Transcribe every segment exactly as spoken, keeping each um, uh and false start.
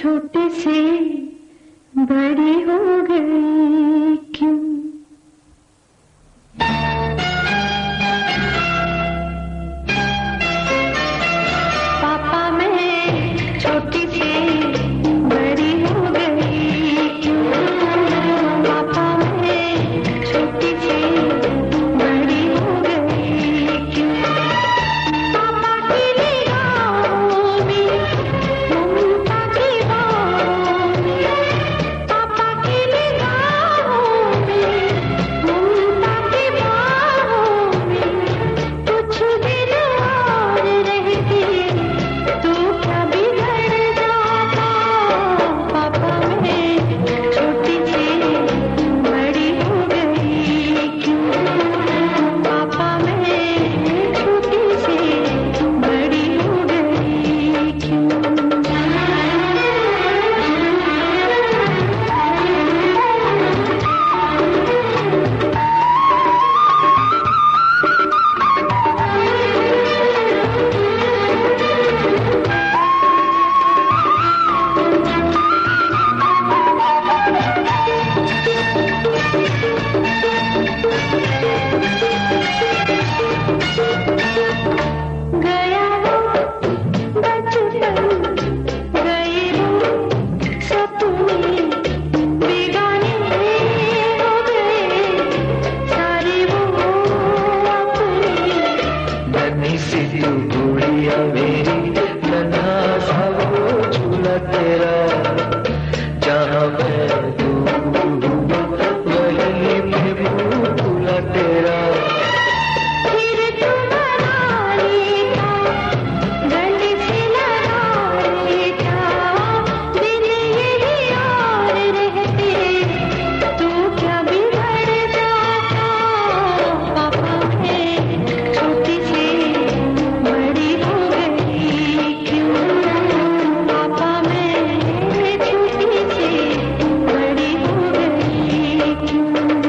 छोटे से बड़ी हो गई क्यों? पापा मैं छोटी से बड़ी हो गई क्यों? पापा मैं छोटी से बड़ी हो गई क्यों? पापा की निगाहों में ममता की बाहों में, पापा की निगाहों में ममता की बाहों में कुछ दिन और रहती तो क्या बिगड़ जाता? पापा मैं छोटी से बड़ी हो गई क्यों? पापा मैं छोटी से बड़ी हो गई क्यों? गया वो बचपन, गए वो सपने, बेगाने हो गए सारे वो अपने। नन्ही सी तू गुड़िया मेरी, नन्हा सा वो झूला तेरा, जहाँ मैं तू वहीं पे भूला तेरा। फिर तू बना लेता, गले से लगा लेता, दिन यही और रहते तो क्या बिगड़ जाता? पापा मैं छोटी से बड़ी हो गई क्यों? पापा मैं छोटी से बड़ी हो गई क्यों?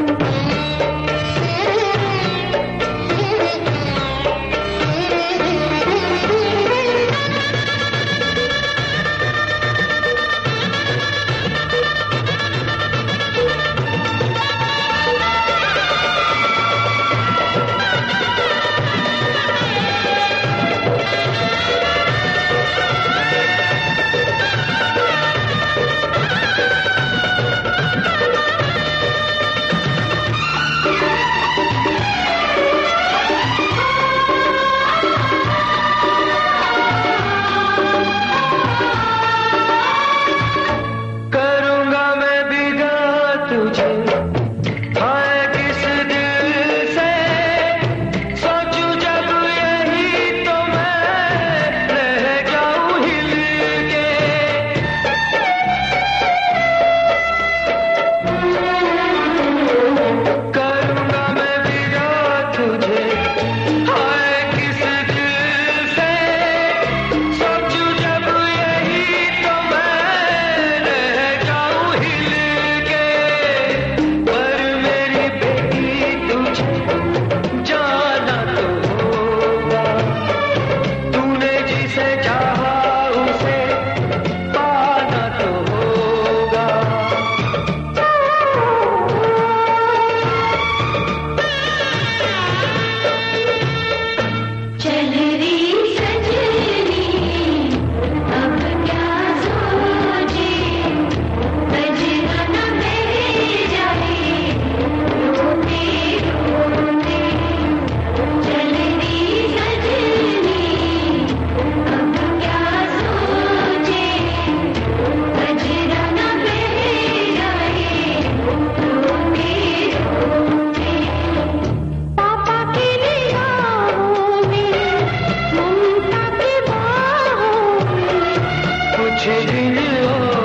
करूँगा मैं विदा तुझे, हाय किस दिल से, सोचूं जब यही तो मैं रह जाऊं हिल के। करूँगा मैं विदा तुझे, हाय किस दिल से, सोचूं जब यही तो मैं रह जाऊं हिल के। पर मेरी बेटी तुझे जाना तो होगा, तूने जिसे चाहा उसे पाना तो होगा। चल रही सजनी अब क्या सोचे, बजना न बह जाए रोते रोते। चल रही सजनी अब क्या सोचे, बजना न बह जाए रोते रोते। पापा की निगाहों में ममता की बाहों में कुछ दिन और